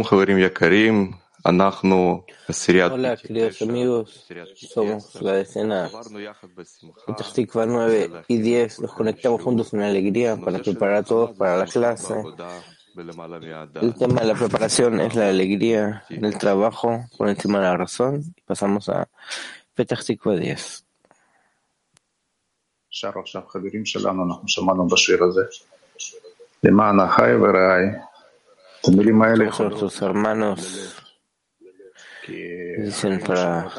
Hola, queridos amigos. Somos la decena Petah Tikva 9 y 10. Nos conectamos juntos en alegría para preparar a todos para la clase. El tema de la preparación es la alegría en el trabajo por encima de la razón. Pasamos a Petah Tikva 10. Todos nuestros hermanos dicen para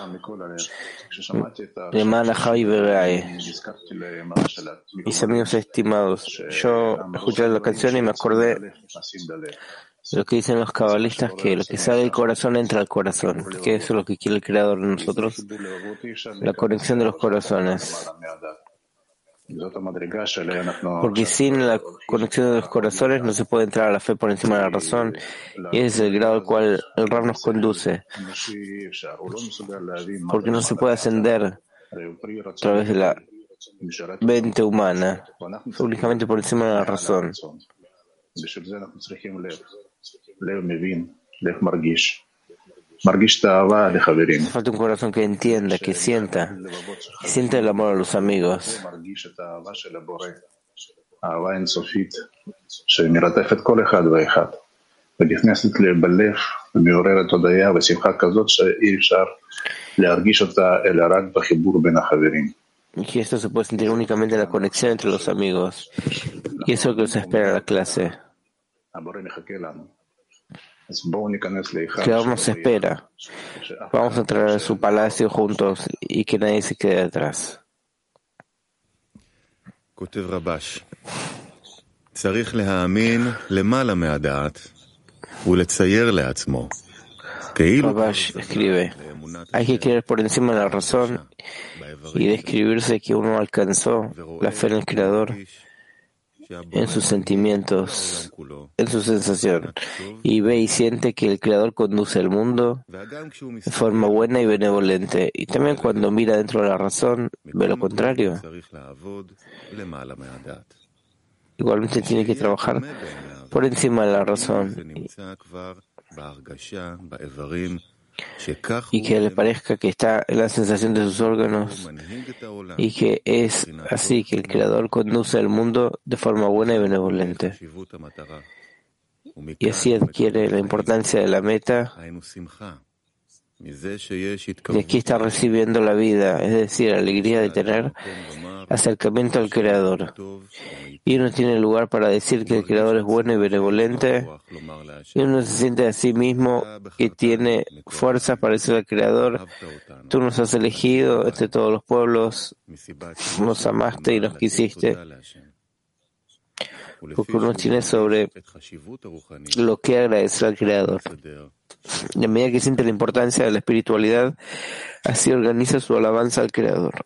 Lemana Jai Verai. Mis amigos estimados, yo escuché la canción y me acordé de lo que dicen los cabalistas, que lo que sale del corazón entra al corazón, que eso es lo que quiere el Creador de nosotros, la conexión de los corazones. Porque sin la conexión de los corazones no se puede entrar a la fe por encima de la razón, y ese es el grado al cual el Rav nos conduce. Porque no se puede ascender a través de la mente humana, únicamente por encima de la razón. Hace falta un corazón que entienda, que sienta el amor a los amigos. Y que esto se puede sentir únicamente en la conexión entre los amigos. Y eso es lo que se espera en la clase. Que nos espera. Vamos a entrar a su palacio juntos y que nadie se quede atrás. צריך להאמין למעלה מהדעת ולצייר לעצמו. Rabash escribe, hay que creer por encima de la razón y describirse que uno alcanzó la fe en el Creador, en sus sentimientos, en su sensación, y ve y siente que el Creador conduce el mundo de forma buena y benevolente, y también cuando mira dentro de la razón ve lo contrario. Igualmente tiene que trabajar por encima de la razón y que le parezca que está en la sensación de sus órganos y que es así que el Creador conduce el mundo de forma buena y benevolente. Y así adquiere la importancia de la meta. De aquí está recibiendo la vida, es decir, la alegría de tener acercamiento al Creador. Y uno tiene lugar para decir que el Creador es bueno y benevolente, y uno se siente a sí mismo que tiene fuerzas para decir al Creador: tú nos has elegido entre todos los pueblos, nos amaste y nos quisiste, porque uno tiene sobre lo que agradecer al Creador. Y a medida que siente la importancia de la espiritualidad, así organiza su alabanza al Creador.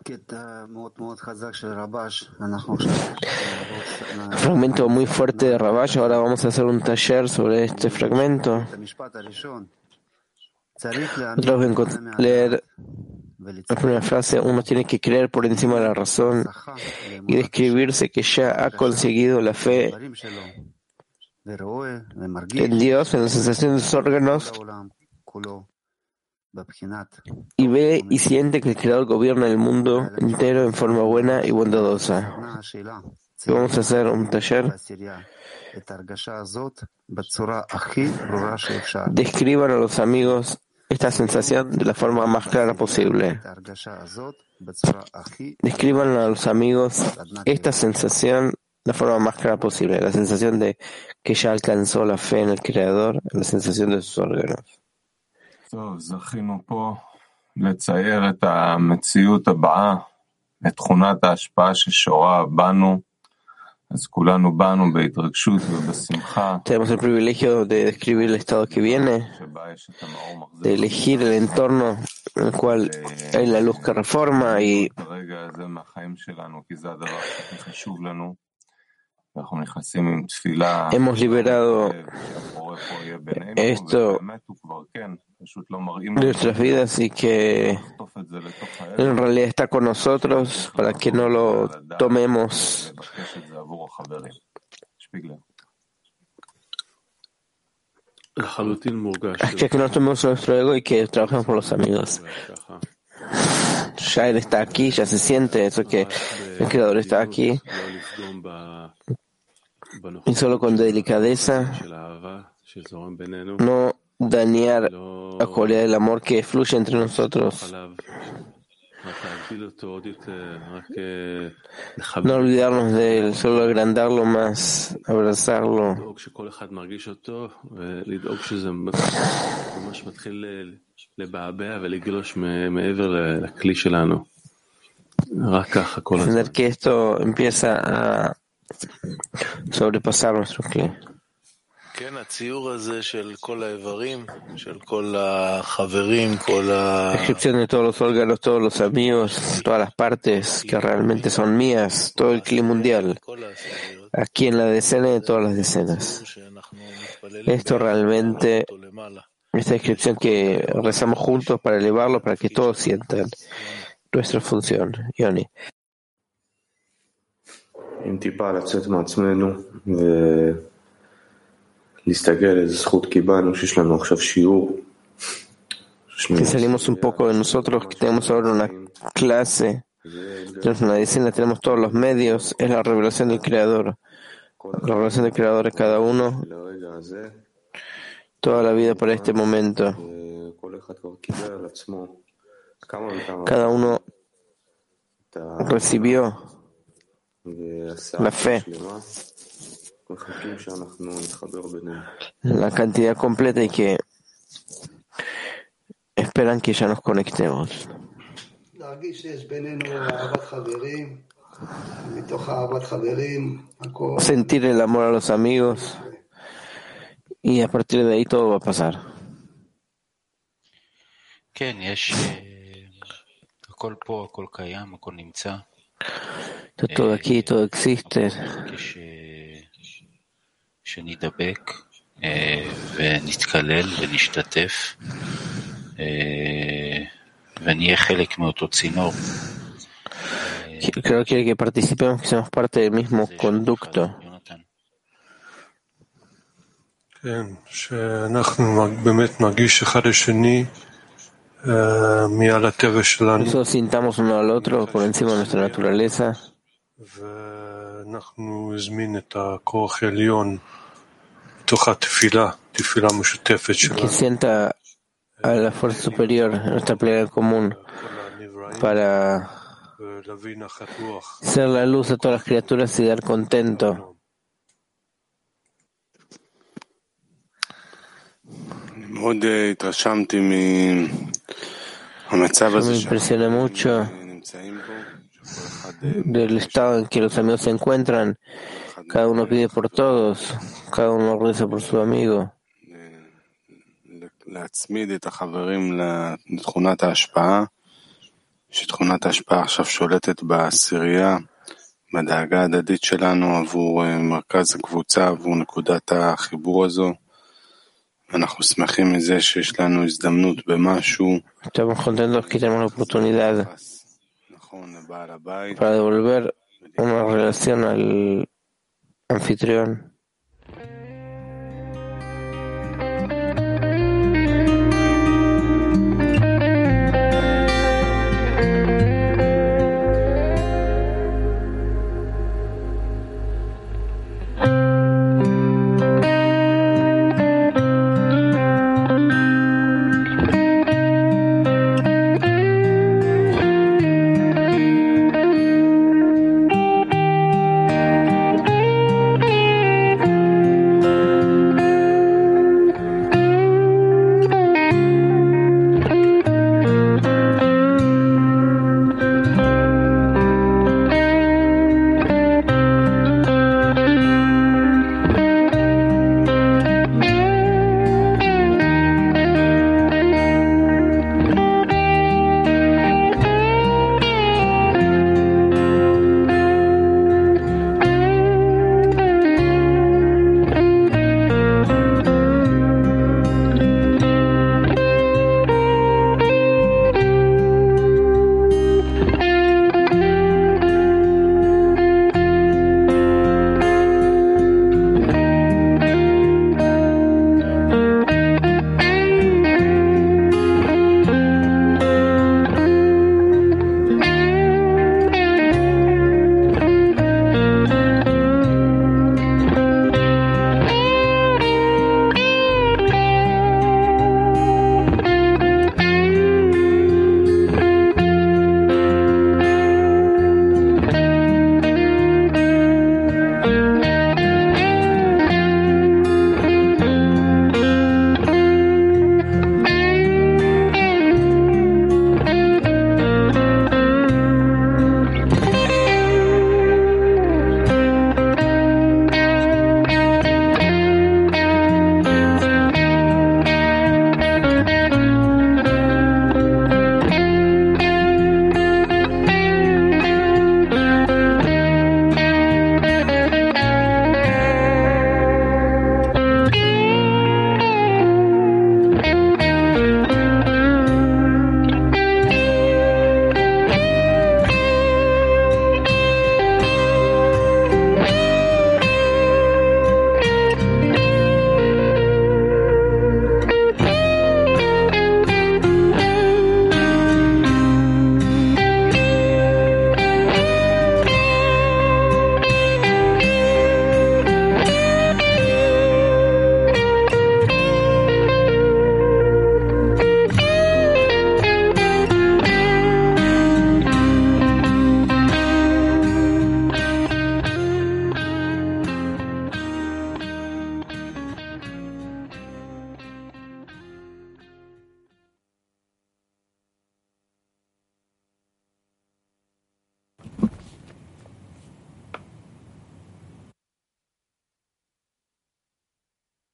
Un fragmento muy fuerte de Rabash. Ahora vamos a hacer un taller sobre este fragmento. Otra vez voy a leer la primera frase. Uno tiene que creer por encima de la razón y describirse que ya ha conseguido la fe en Dios, en la sensación de sus órganos, y ve y siente que el Creador gobierna el mundo entero en forma buena y bondadosa. Y vamos a hacer un taller. Describan a los amigos esta sensación de la forma más clara posible. Describan a los amigos esta sensación de la forma más clara posible. La sensación de que ya alcanzó la fe en el Creador, la sensación de sus órganos. זכינו פה לצייר את המציאות הבאה, את תכונת ההשפעה ששורה בנו, אז כולנו באנו בהתרגשות ובשמחה. Tenemos el privilegio de describir el estado que viene, de elegir el entorno en el cual hay la luz que reforma y הרגע הזה מהחיים שלנו, כי זה הדבר הכי חשוב לנו. hemos liberado esto de nuestras vidas y que en realidad está con nosotros para que no lo tomemos. hasta que no tomemos nuestro ego y que trabajemos por los amigos. Ya él está aquí, ya se siente eso que el Creador está aquí. Y solo con delicadeza, no dañar la cualidad del amor que fluye entre nosotros. No olvidarnos de él, solo agrandarlo más, abrazarlo. Entender que esto empieza a sobrepasar nuestro clima. Descripción de todos los órganos, todos los amigos, todas las partes que realmente son mías, todo el clima mundial, aquí en la decena de todas las decenas. Esto realmente, esta descripción que rezamos juntos para elevarlo, para que todos sientan nuestra función. Yoni. אם טיפה לצאת מעצמנו להסתכל איזה זכות קיבלנו שיש לנו עכשיו שיעור. Que salimos un poco de nosotros, que tenemos ahora una clase, tenemos una decena, tenemos todos los medios, es la revelación del Creador. La revelación del Creador es cada uno, toda la vida para este momento. Cada uno recibió la fe, la cantidad completa y que esperan que ya nos conectemos. Sentir el amor a los amigos y a partir de ahí todo va a pasar. Está todo aquí, todo existe. Creo que quiere que participemos, que seamos parte del mismo conducto. Nosotros sintamos uno al otro por encima de nuestra naturaleza. Que sienta a la fuerza superior en nuestra plegaria común para ser la luz a todas las criaturas y dar contento. Yo me impresioné mucho del estado en que los amigos se encuentran. Cada uno pide por todos, cada uno reza por su amigo. שתכונת ההשפעה עכשיו שולטת בעשירייה, בדאגה ההדדית שלנו עבור מרכז הקבוצה, עבור נקודת החיבור הזו. אנחנו שמחים מזה שיש לנו הזדמנות במשהו. Estamos contentos que tenemos la oportunidad para devolver una relación al anfitrión.